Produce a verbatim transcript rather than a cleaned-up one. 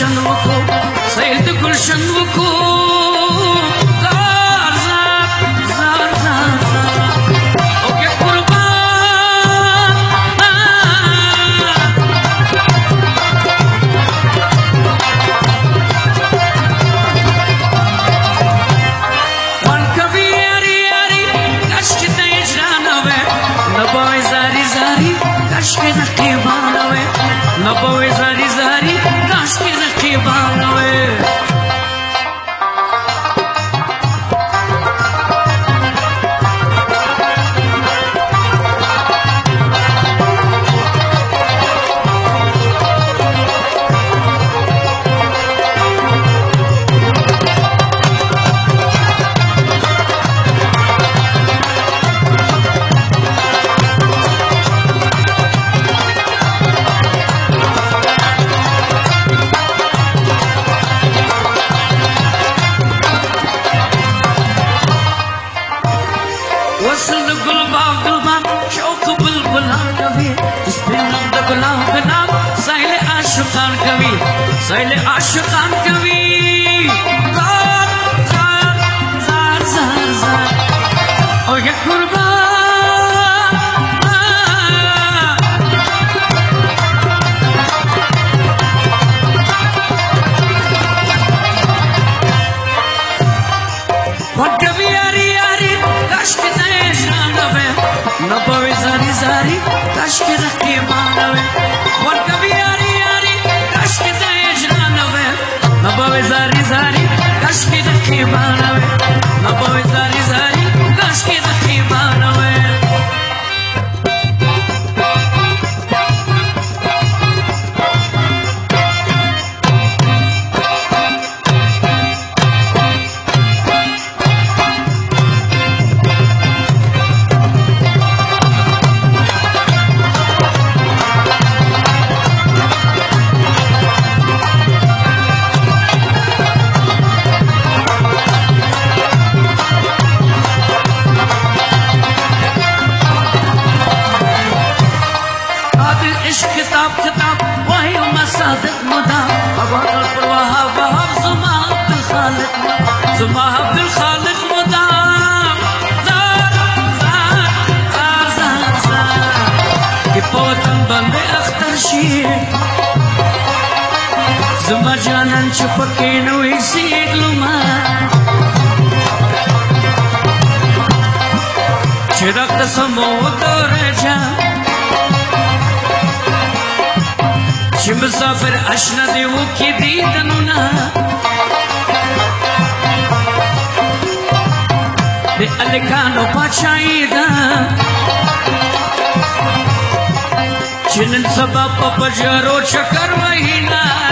گلشن وکو سیل د گلشن وکو زار زار زار زار زار اوکے قربان وان کبھی یاری یاری کشک تے جانوے نبوی زاری زاری کشک نقیبانوے نبوی زاری زاری کشک نقیبانوے سیل عاشقان کبھی زار زار زار زار زار او یا قربان وان کبھی یاری یاری کشک تے جانوے نبوی زاری زاری کشک رقیبانوے وان کبھی یاری یاری کشک تے نبوی زاری زاری کشکی دخی بانوے نبوی زاری زاری کشکی دخی بانوے زما عبد الخالق مدام زار زار زار زار زار کہ پوتن بند اختر شی زما جانن چپکی نوی سیگلو ما چرک سمو دور جا چی مسافر اشنا دیو کی دیدنو نا دے الکانو پاچائی دا چنن سبا پا پجارو چکر وحینا